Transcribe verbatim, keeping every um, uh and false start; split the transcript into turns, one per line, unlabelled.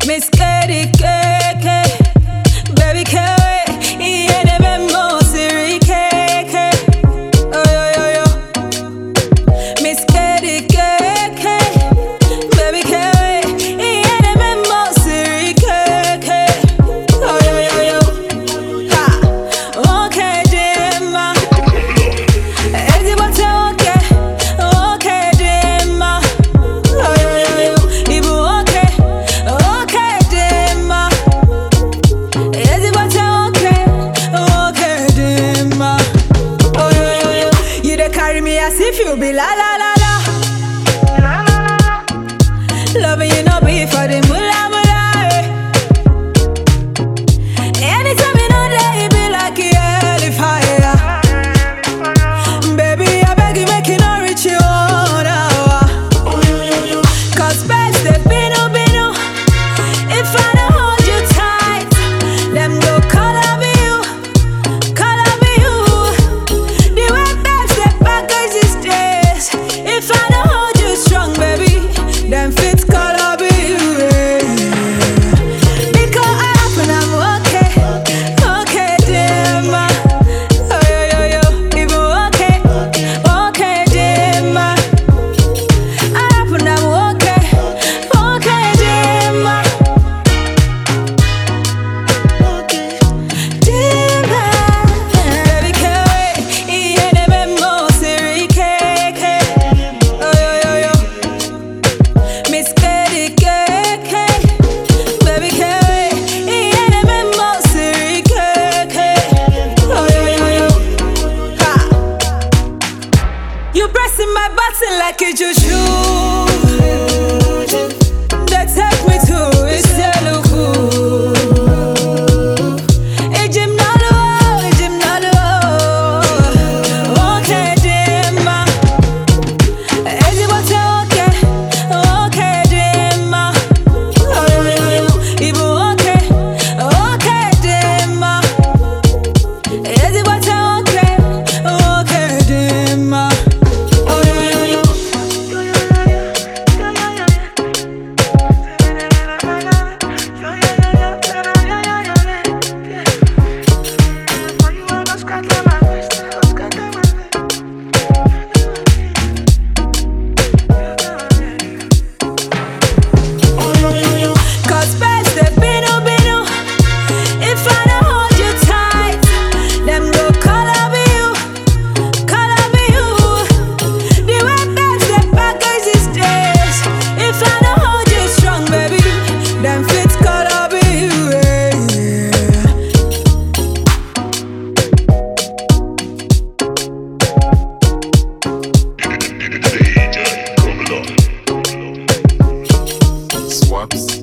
Miss Katie Keke, baby K, iene memo siri Keke. Oh yo yo yo, Miss Katie Keke, baby K, iene memo siri Keke. Oh yo yo yo, ha, okay dema, ezi bote okay, okay dema. Oh yo yo yo, ibu okay, okay dema, ezi bote okay, okay dema. Oh yo yo yo, you dey carry me as if you be la la la la. Loving you no be for the mula mula. eh. Anytime you know that it be like you hell fire. Baby, I beg you make it not reach you now. Cause best they binu binu. If I don't hold you tight, them go call up you, call up you. The way best they package these days. If I don't hold you strong, baby, them fit call up you. eh. Because I happen I'm okay, okay, damn. Oh yo yo yo, even okay, okay, damn. I happen I'm okay, okay, damn. Damn. Baby K, iene memo siri Keke. Oh yo yo yo, Miss Katie Keke, baby K, iene memo siri Keke. Oh yo yo yo, ha. You pressing my button like a juju. That take me to Iseluku. Ejim nalo, ejim nalo. Okay, dema. Ezi bote okay, okay, dema. Oh yo yo yo, ibu okay, okay, dema. Ezi bote okay, okay, dema. Oh yo yo yo. Cause best they binu binu. If I don't hold you tight, them go call up you, call up you. The way best they package these days. If I don't hold you strong, baby, them fit call up you. eh.
D J Coming up. Swaps.